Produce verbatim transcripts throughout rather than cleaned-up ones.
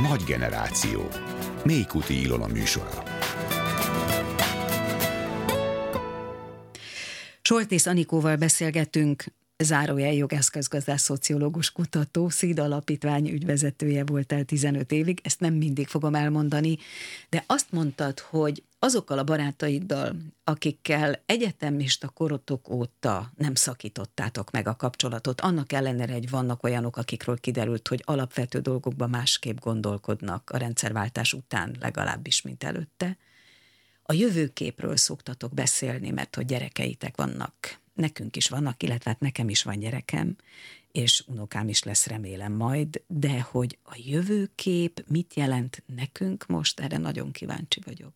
Nagy generáció. Mélykuti Ilona műsora. Soltész Anikóval beszélgetünk, zárójel jogászközgazdász, szociológus, kutató, Szida Alapítvány ügyvezetője voltál tizenöt évig, ezt nem mindig fogom elmondani, de azt mondtad, hogy azokkal a barátaiddal, akikkel egyetemista korotok óta nem szakítottátok meg a kapcsolatot, annak ellenére, hogy vannak olyanok, akikről kiderült, hogy alapvető dolgokban másképp gondolkodnak a rendszerváltás után, legalábbis, mint előtte. A jövőképről szoktatok beszélni, mert hogy gyerekeitek vannak. Nekünk is vannak, illetve hát nekem is van gyerekem, és unokám is lesz, remélem majd, de hogy a jövőkép mit jelent nekünk most, erre nagyon kíváncsi vagyok.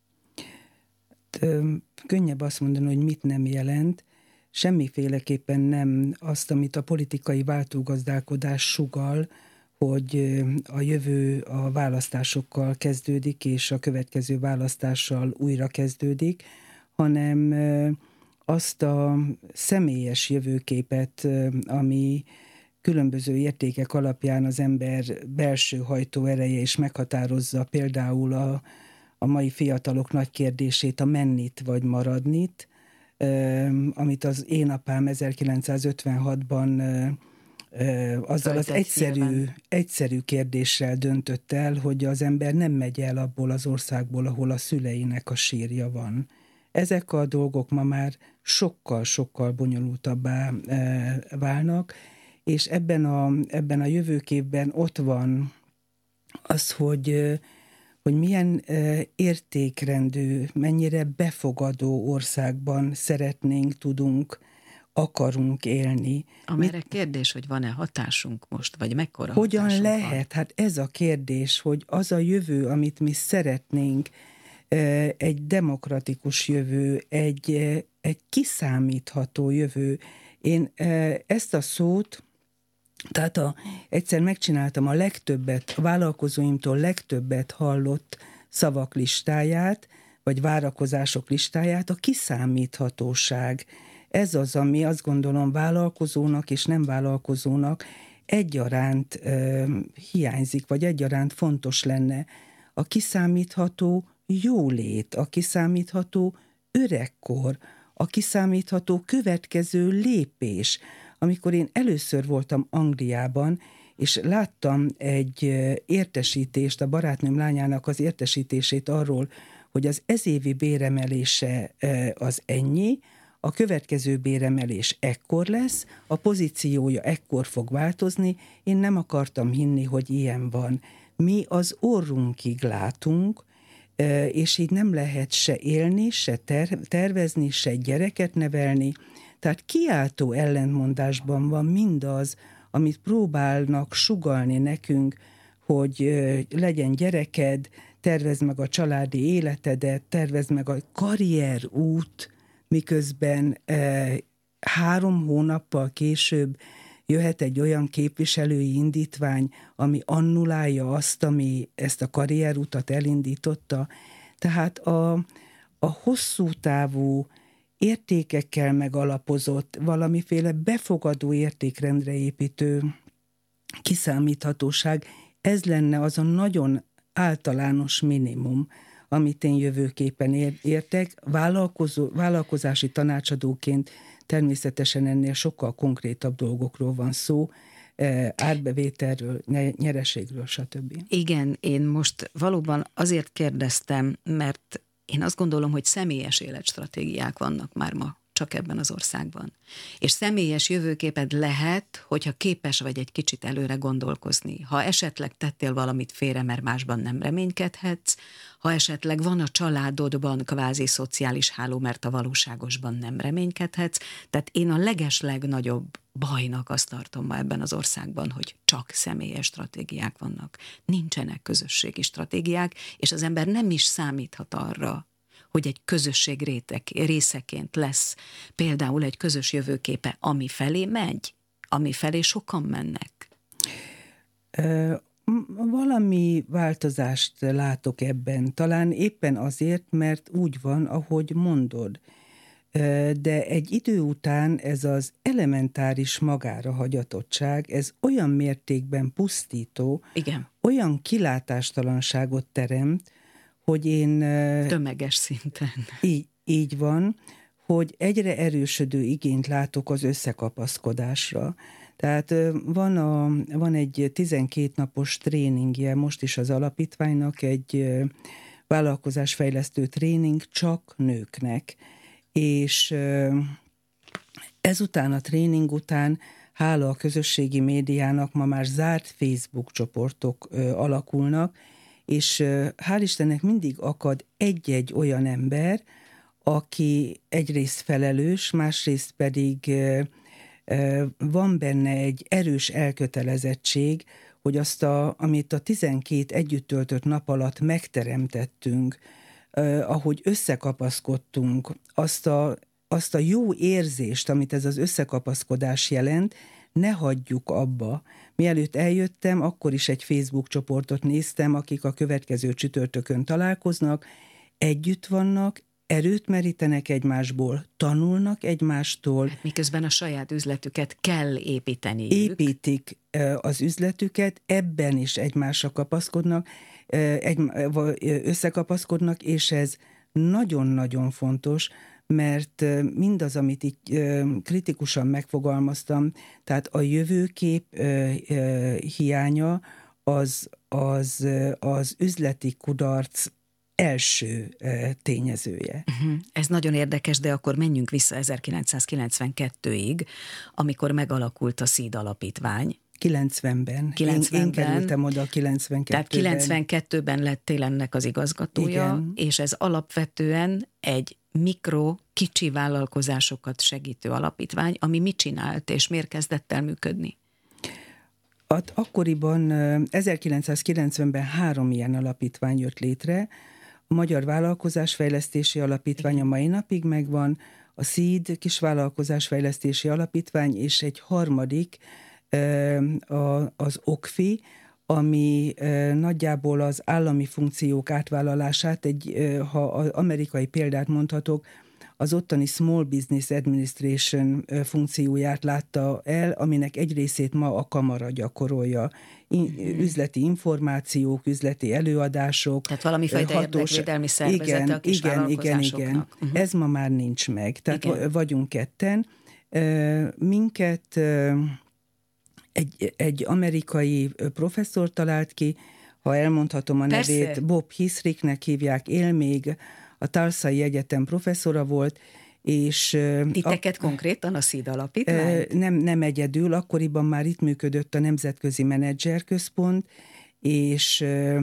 Könnyebb azt mondani, hogy mit nem jelent, semmiféleképpen nem azt, amit a politikai váltógazdálkodás sugall, hogy a jövő a választásokkal kezdődik, és a következő választással újra kezdődik, hanem azt a személyes jövőképet, ami különböző értékek alapján az ember belső hajtóereje is meghatározza, például a, a mai fiatalok nagy kérdését, a mennit vagy maradnit, amit az én apám ezerkilencszázötvenhatban azzal az egyszerű, egyszerű kérdéssel döntött el, hogy az ember nem megy el abból az országból, ahol a szüleinek a sírja van. Ezek a dolgok ma már sokkal-sokkal bonyolultabbá válnak, és ebben a, ebben a jövőképben ott van az, hogy, hogy milyen értékrendű, mennyire befogadó országban szeretnénk, tudunk, akarunk élni. Amire Mit, kérdés, hogy van-e hatásunk most, vagy mekkora hogyan hatásunk lehet? van? Hát ez a kérdés, hogy az a jövő, amit mi szeretnénk, egy demokratikus jövő, egy, egy kiszámítható jövő. Én ezt a szót, tehát a, egyszer megcsináltam a legtöbbet, a vállalkozóimtól legtöbbet hallott szavak listáját, vagy várakozások listáját, a kiszámíthatóság. Ez az, ami azt gondolom vállalkozónak és nem vállalkozónak egyaránt ö, hiányzik, vagy egyaránt fontos lenne. A kiszámítható jólét, a kiszámítható öregkor, a kiszámítható következő lépés. Amikor én először voltam Angliában, és láttam egy értesítést, a barátnőm lányának az értesítését arról, hogy az ezévi béremelése az ennyi, a következő béremelés ekkor lesz, a pozíciója ekkor fog változni, én nem akartam hinni, hogy ilyen van. Mi az orrunkig látunk, és így nem lehet se élni, se ter- tervezni, se gyereket nevelni. Tehát kiáltó ellentmondásban van mindaz, amit próbálnak sugallni nekünk, hogy legyen gyereked, tervezd meg a családi életedet, tervezd meg a karrierút, miközben eh, három hónappal később jöhet egy olyan képviselői indítvány, ami annulálja azt, ami ezt a karrierutat elindította. Tehát a, a hosszú távú értékekkel megalapozott, valamiféle befogadó értékrendre építő kiszámíthatóság, ez lenne az a nagyon általános minimum, amit én jövőképpen értek. Vállalkozó, vállalkozási tanácsadóként természetesen ennél sokkal konkrétabb dolgokról van szó, árbevételről, nyereségről, stb. Igen, én most valóban azért kérdeztem, mert én azt gondolom, hogy személyes életstratégiák vannak már ma csak ebben az országban. És személyes jövőképed lehet, hogyha képes vagy egy kicsit előre gondolkozni. Ha esetleg tettél valamit félre, mert másban nem reménykedhetsz, ha esetleg van a családodban kvázi szociális háló, mert a valóságosban nem reménykedhetsz. Tehát én a legeslegnagyobb bajnak azt tartom ma ebben az országban, hogy csak személyes stratégiák vannak. Nincsenek közösségi stratégiák, és az ember nem is számíthat arra, hogy egy közösség réteg, részeként lesz például egy közös jövőképe, ami felé megy, ami felé sokan mennek. Ö, valami változást látok ebben, talán éppen azért, mert úgy van, ahogy mondod. de egy idő után ez az elementáris magára hagyatottság, ez olyan mértékben pusztító, igen, olyan kilátástalanságot teremt, hogy én... Tömeges szinten. Így, így van, hogy egyre erősödő igényt látok az összekapaszkodásra. Tehát van, a, van egy tizenkét napos tréningje most is az alapítványnak, egy vállalkozásfejlesztő tréning csak nőknek, és ezután a tréning után, hála a közösségi médiának, ma már zárt Facebook csoportok alakulnak, és hál' Istennek mindig akad egy-egy olyan ember, aki egyrészt felelős, másrészt pedig van benne egy erős elkötelezettség, hogy azt, a, amit a tizenkét együtt töltött nap alatt megteremtettünk, eh, ahogy összekapaszkodtunk, azt a, azt a jó érzést, amit ez az összekapaszkodás jelent, ne hagyjuk abba. Mielőtt eljöttem, akkor is egy Facebook csoportot néztem, akik a következő csütörtökön találkoznak, együtt vannak, erőt merítenek egymásból, tanulnak egymástól. Hát miközben a saját üzletüket kell építeni. Építik az üzletüket, ebben is egymásra kapaszkodnak, egy, összekapaszkodnak, és ez nagyon-nagyon fontos, mert mindaz, amit így kritikusan megfogalmaztam, tehát a jövőkép hiánya az, az, az üzleti kudarc első tényezője. Uh-huh. Ez nagyon érdekes, de akkor menjünk vissza ezerkilencszázkilencvenkettőig, amikor megalakult a SEED alapítvány. kilencvenben. kilencvenben. Én, én kerültem oda a kilencvenkettőben. Tehát kilencvenkettőben lettél ennek az igazgatója, igen. És ez alapvetően egy mikro, kicsi vállalkozásokat segítő alapítvány, ami mit csinált, és miért kezdett el működni? At, akkoriban ezerkilencszázkilencvenben három ilyen alapítvány jött létre. A Magyar Vállalkozásfejlesztési Alapítvány a mai napig megvan, a SEED Kisvállalkozásfejlesztési Alapítvány, és egy harmadik, az o k f i, ami nagyjából az állami funkciók átvállalását, egy, ha az amerikai példát mondhatok, az ottani Small Business Administration funkcióját látta el, aminek egy részét ma a kamara gyakorolja. In, üzleti információk, üzleti előadások. Tehát valamifajta hatós... érdekvédelmi szervezete igen, a kis igen, igen, igen. Uh-huh. Ez ma már nincs meg. Tehát igen. Vagyunk ketten. Minket egy, egy amerikai professzor talált ki, ha elmondhatom a Persze. nevét, Bob Hisricknek hívják, él még, a Tulsai Egyetem professzora volt, és... Titeket a, konkrétan a SEED alapítvány? Nem, nem egyedül, akkoriban már itt működött a Nemzetközi Menedzserközpont, és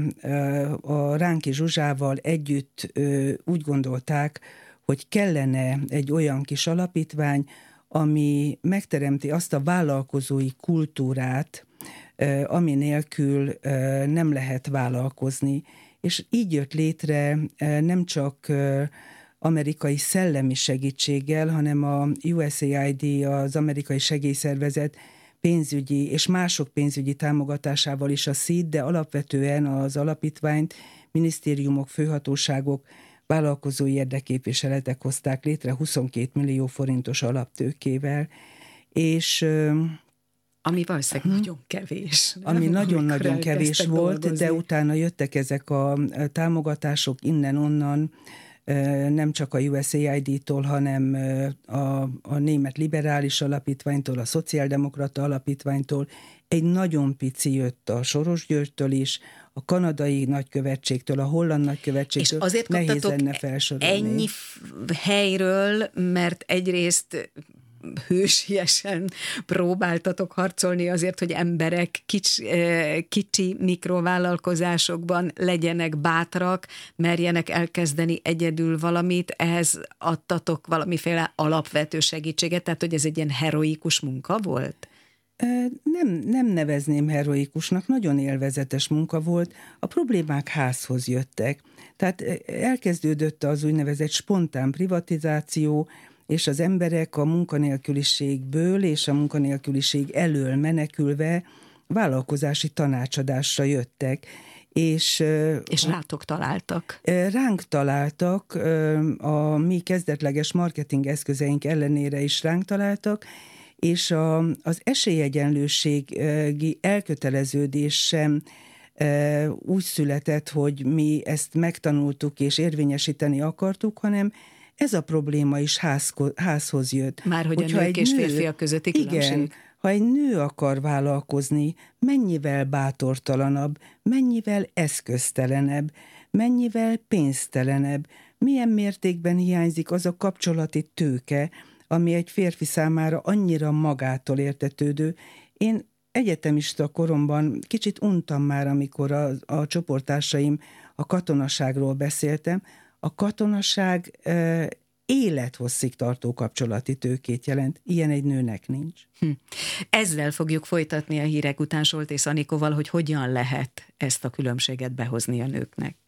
a Ránki Zsuzsával együtt úgy gondolták, hogy kellene egy olyan kis alapítvány, ami megteremti azt a vállalkozói kultúrát, ami nélkül nem lehet vállalkozni. És így jött létre nem csak amerikai szellemi segítséggel, hanem a U S A I D, az amerikai segélyszervezet pénzügyi és mások pénzügyi támogatásával is a SEED, de alapvetően az alapítványt minisztériumok, főhatóságok, vállalkozói érdekképviseletek hozták létre huszonkettő millió forintos alaptőkével, és... Ami valószínűleg hmm. nagyon kevés. Nem? Ami nagyon-nagyon kevés volt, dolgozni. De utána jöttek ezek a támogatások innen-onnan, nem csak a U S A I D-tól, hanem a, a Német Liberális Alapítványtól, a Szociáldemokrata Alapítványtól. Egy nagyon pici jött a Soros Györgytől is, a kanadai nagykövetségtől, a holland nagykövetségtől. És azért nehéz lenne felsorolni. Ennyi helyről, mert egyrészt hősiesen próbáltatok harcolni azért, hogy emberek kics, kicsi mikrovállalkozásokban legyenek bátrak, merjenek elkezdeni egyedül valamit, ehhez adtatok valamiféle alapvető segítséget, tehát hogy ez egy ilyen heroikus munka volt? Nem, nem nevezném heroikusnak, nagyon élvezetes munka volt. A problémák házhoz jöttek. Tehát elkezdődött az úgynevezett spontán privatizáció, és az emberek a munkanélküliségből és a munkanélküliség elől menekülve vállalkozási tanácsadásra jöttek. És, és rátok találtak. Ránk találtak, a mi kezdetleges marketing eszközeink ellenére is ránk találtak, és a, az esélyegyenlőségi elköteleződés sem úgy született, hogy mi ezt megtanultuk és érvényesíteni akartuk, hanem ez a probléma is házko, házhoz jött. Már hogy Hogyha a nők és nő, férfiak közötti különbség. Igen, ha egy nő akar vállalkozni, mennyivel bátortalanabb, mennyivel eszköztelenebb, mennyivel pénztelenebb, milyen mértékben hiányzik az a kapcsolati tőke, ami egy férfi számára annyira magától értetődő. Én egyetemista koromban kicsit untam már, amikor a, a csoporttársaim a katonaságról beszéltem. A katonaság e, élethosszig tartó kapcsolati tőkét jelent. Ilyen egy nőnek nincs. Hm. Ezzel fogjuk folytatni a hírek után Soltész Anikóval, hogy hogyan lehet ezt a különbséget behozni a nőknek.